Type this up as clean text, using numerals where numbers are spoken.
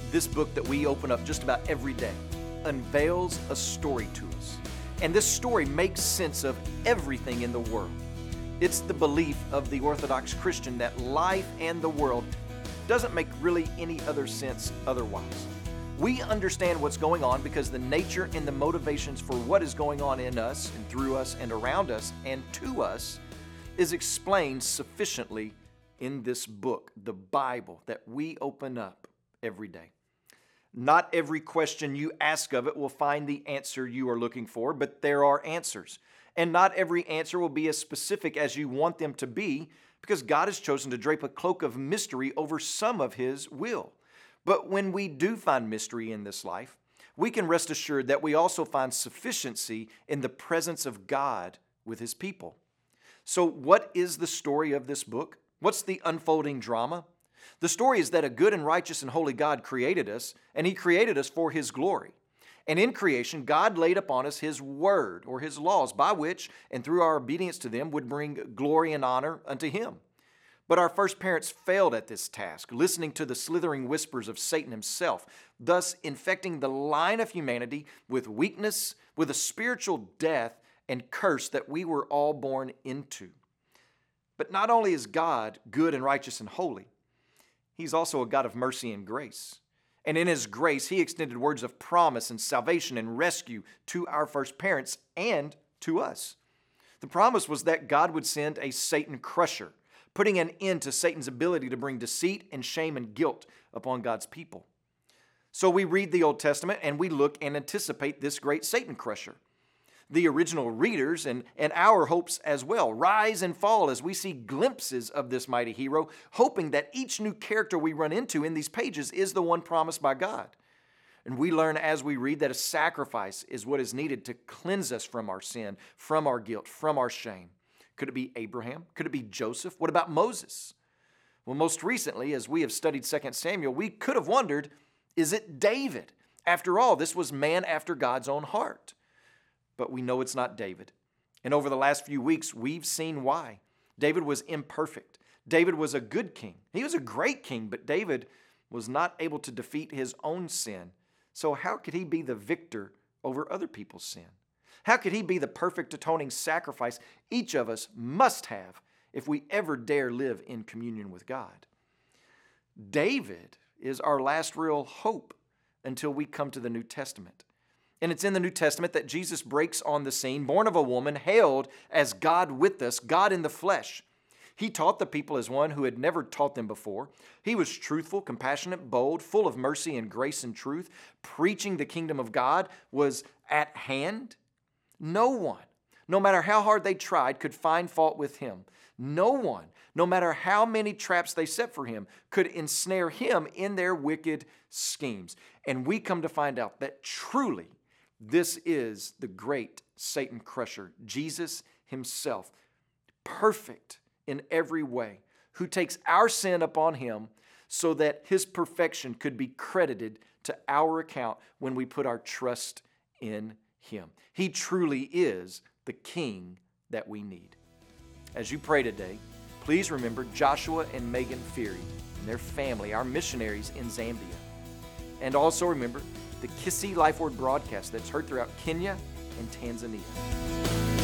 This book that we open up just about every day unveils a story to us. And this story makes sense of everything in the world. It's the belief of the Orthodox Christian that life and the world doesn't make really any other sense otherwise. We understand what's going on because the nature and the motivations for what is going on in us and through us and around us and to us is explained sufficiently in this book, the Bible, that we open up every day. Not every question you ask of it will find the answer you are looking for, but there are answers. And not every answer will be as specific as you want them to be, because God has chosen to drape a cloak of mystery over some of His will. But when we do find mystery in this life, we can rest assured that we also find sufficiency in the presence of God with His people. So what is the story of this book? What's the unfolding drama? The story is that a good and righteous and holy God created us, and He created us for His glory. And in creation, God laid upon us His word, or His laws, by which, and through our obedience to them, would bring glory and honor unto Him. But our first parents failed at this task, listening to the slithering whispers of Satan himself, thus infecting the line of humanity with weakness, with a spiritual death and curse that we were all born into. But not only is God good and righteous and holy, He's also a God of mercy and grace. And in His grace, He extended words of promise and salvation and rescue to our first parents and to us. The promise was that God would send a Satan crusher, putting an end to Satan's ability to bring deceit and shame and guilt upon God's people. So we read the Old Testament and we look and anticipate this great Satan crusher. The original readers and our hopes as well rise and fall as we see glimpses of this mighty hero, hoping that each new character we run into in these pages is the one promised by God. And we learn as we read that a sacrifice is what is needed to cleanse us from our sin, from our guilt, from our shame. Could it be Abraham? Could it be Joseph? What about Moses? Well, most recently, as we have studied 2 Samuel, we could have wondered, is it David? After all, this was man after God's own heart. But we know it's not David. And over the last few weeks, we've seen why. David was imperfect. David was a good king. He was a great king, but David was not able to defeat his own sin. So how could he be the victor over other people's sin? How could he be the perfect atoning sacrifice each of us must have if we ever dare live in communion with God? David is our last real hope until we come to the New Testament. And it's in the New Testament that Jesus breaks on the scene, born of a woman, hailed as God with us, God in the flesh. He taught the people as one who had never taught them before. He was truthful, compassionate, bold, full of mercy and grace and truth. Preaching the kingdom of God was at hand. No one, no matter how hard they tried, could find fault with Him. No one, no matter how many traps they set for Him, could ensnare Him in their wicked schemes. And we come to find out that truly this is the great Satan crusher, Jesus Himself, perfect in every way, who takes our sin upon Him so that His perfection could be credited to our account when we put our trust in Him. He truly is the King that we need. As you pray today, please remember Joshua and Megan Feary and their family, our missionaries in Zambia. And also remember the Kisii Life Word broadcast that's heard throughout Kenya and Tanzania.